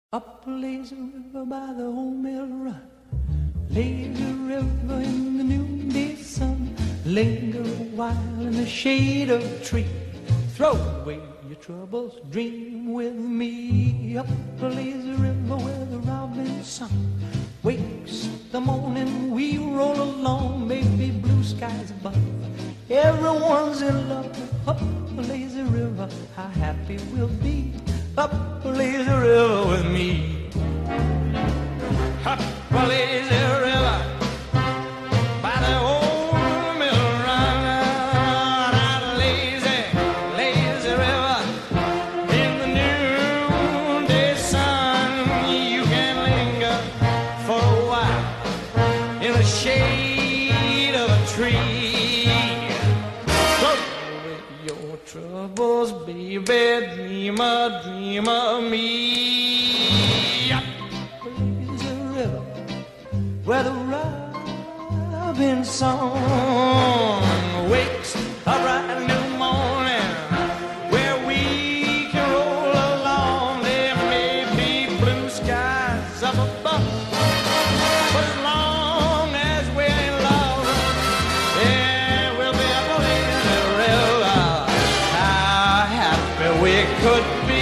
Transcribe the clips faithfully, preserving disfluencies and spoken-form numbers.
Up a lazy river by the old mill run, lazy river in the noonday sun. Linger a while in the shade of a tree, throw away your troubles, dream with me. Up a lazy river where the robin sun wakes the morning, we roll along, maybe blue skies above. Everyone's in love. Up a lazy river, how happy we'll be. Up a lazy river with me. Up a lazy river by the old mill run. Out a lazy, lazy river in the noonday sun. You can linger for a while in the shade of a tree. Throw away your troubles, baby, dream a dream of me. Up a lazy river where the robin song wakes a bright new morning, where we can roll along. There may be blue skies up above, but as long as we're in love, there will be up a lazy river. How happy we could be.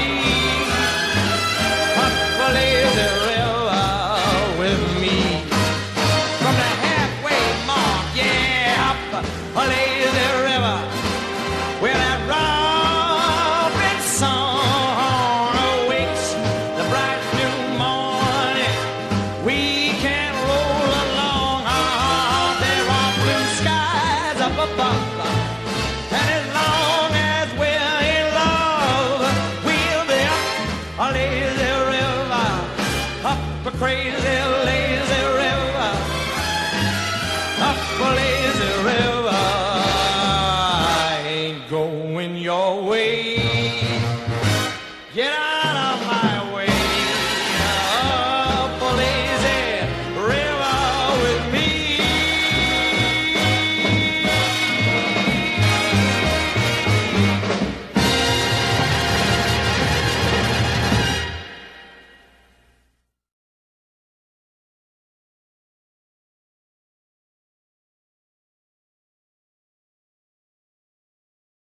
Up a lazy river with me. From the halfway mark, yeah, up a lazy river where that robin song awakes the bright new morning. We can roll along. Ah, there are blue skies up above, and as long as we're in love, we'll be up a lazy river, up a crazy lazy river, up a lazy river. I ain't going your way.